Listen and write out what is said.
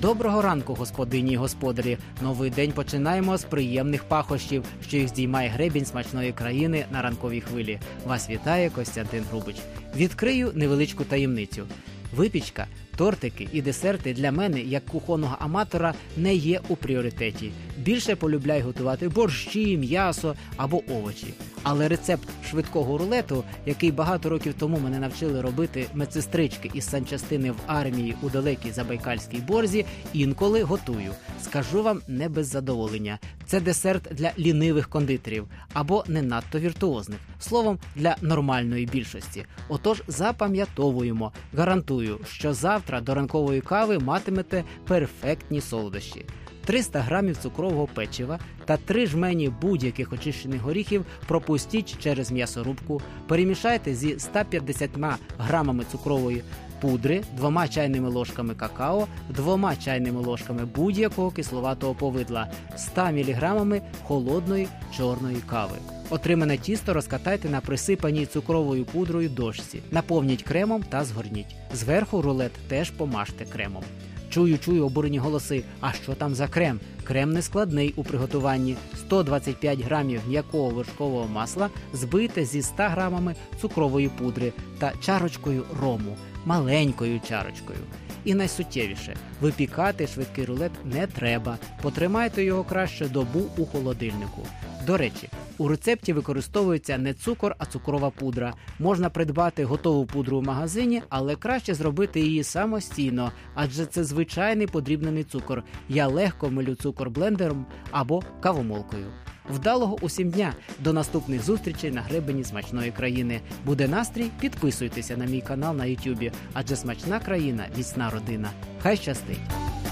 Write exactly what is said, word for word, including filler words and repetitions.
Доброго ранку, господині і господарі! Новий день починаємо з приємних пахощів, що їх здіймає гребінь смачної країни на ранковій хвилі. Вас вітає Костянтин Грубич. Відкрию невеличку таємницю. Випічка, тортики і десерти для мене, як кухонного аматора, не є у пріоритеті. Більше полюбляю готувати борщі, м'ясо або овочі. Але рецепт швидкого рулету, який багато років тому мене навчили робити медсестрички із санчастини в армії у далекій Забайкальській Борзі, інколи готую. Скажу вам не без задоволення. Це десерт для лінивих кондитерів або не надто віртуозних. Словом, для нормальної більшості. Отож, запам'ятовуємо. Гарантую, що завтра до ранкової кави матимете перфектні солодощі. триста грамів цукрового печива та три жмені будь-яких очищених горіхів пропустіть через м'ясорубку, перемішайте зі ста п'ятдесятьма грамами цукрової пудри, двома чайними ложками какао, двома чайними ложками будь-якого кисловатого повидла, ста міліграмами холодної чорної кави. Отримане тісто розкатайте на присипаній цукровою пудрою дошці, наповніть кремом та згорніть. Зверху рулет теж помажте кремом. Чую-чую обурені голоси. А що там за крем? Крем не складний у приготуванні. сто двадцять п'ять грамів м'якого вершкового масла збийте зі ста грамами цукрової пудри та чарочкою рому. Маленькою чарочкою. І найсуттєвіше – випікати швидкий рулет не треба. Потримайте його краще добу у холодильнику. До речі, у рецепті використовується не цукор, а цукрова пудра. Можна придбати готову пудру в магазині, але краще зробити її самостійно, адже це звичайний подрібнений цукор. Я легко милю цукор блендером або кавомолкою. Вдалого усім дня! До наступних зустрічей на гребені смачної країни. Буде настрій? Підписуйтеся на мій канал на ютубі, адже смачна країна – міцна родина. Хай щастить!